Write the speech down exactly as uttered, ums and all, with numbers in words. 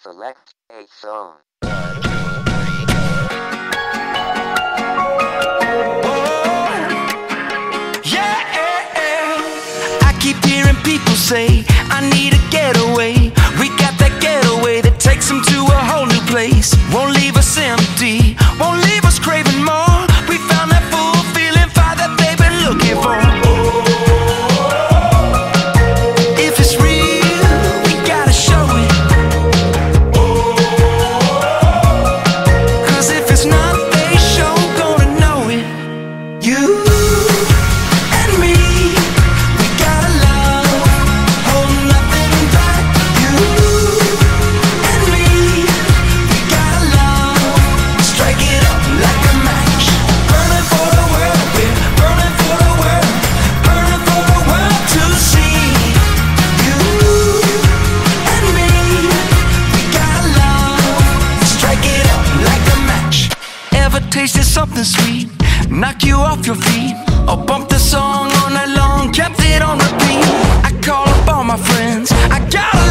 Select a song. Keep hearing people say, I need a getaway. We got that getaway that takes them to a whole new place. Won't leave us empty, won't leave us craving more. We found that full feeling fire that they've been looking for. If it's real, we gotta show it. Cause if it's not, they sure gonna know it. You tasted something sweet, knock you off your feet, or bump the song all night long, kept it on repeat. I call up all my friends, I got